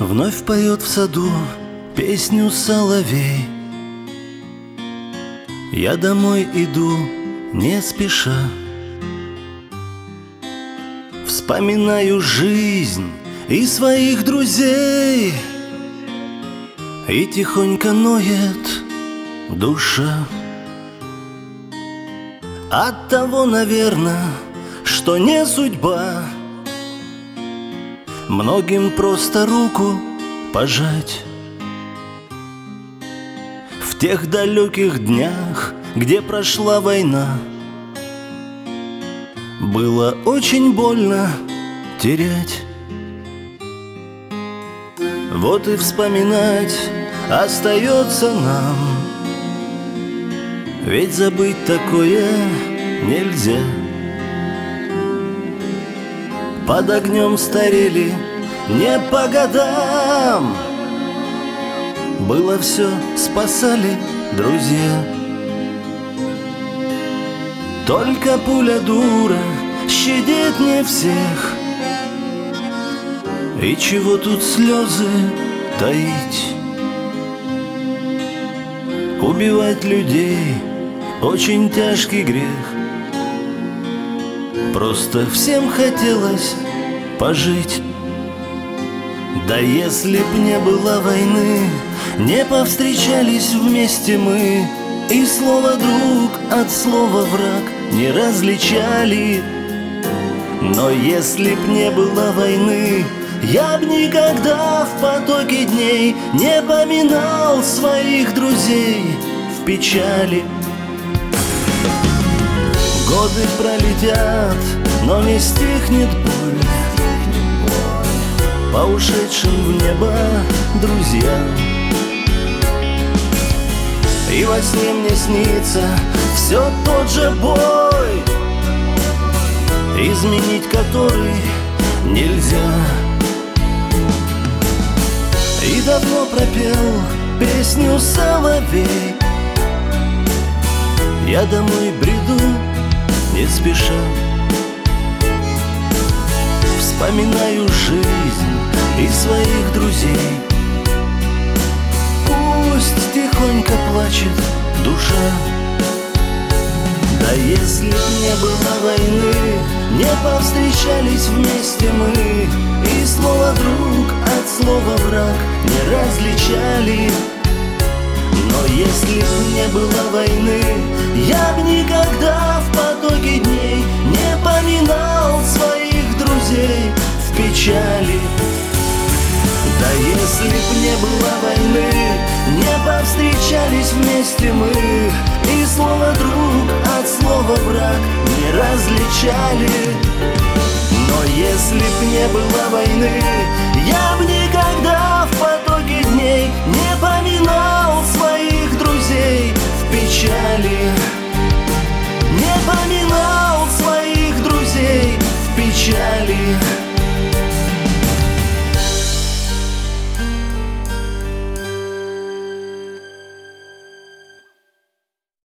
Вновь поет в саду песню соловей. Я домой иду не спеша, вспоминаю жизнь и своих друзей, и тихонько ноет душа. От того, наверное, что не судьба многим просто руку пожать. В тех далеких днях, где прошла война, было очень больно терять. Вот и вспоминать остается нам, ведь забыть такое нельзя. Под огнем старели не по годам, было все, спасали друзья. Только пуля дура щадит не всех, и чего тут слезы таить? Убивать людей очень тяжкий грех, просто всем хотелось пожить. Да если б не было войны, не повстречались вместе мы, и слово «друг» от слова «враг» не различали. Но если б не было войны, я б никогда в потоке дней не поминал своих друзей в печали. Годы пролетят, но не стихнет боль по ушедшим в небо друзьям. И во сне мне снится все тот же бой, изменить который нельзя. И давно пропел песню соловей, я домой бреду не спеша, вспоминаю жизнь и своих друзей. Пусть тихонько плачет душа. Да если б не было войны, не повстречались вместе мы, и слово «друг» от слова «враг» не различали. Но если б не было войны, я б никогда в потоке дней не поминал своих друзей в печали. Да если б не было войны, не повстречались вместе мы, и слово «друг» от слова «враг» не различали. Но если б не было войны, я б никогда в потоке дней не поминал своих друзей в печали. Не поминал своих друзей в печали.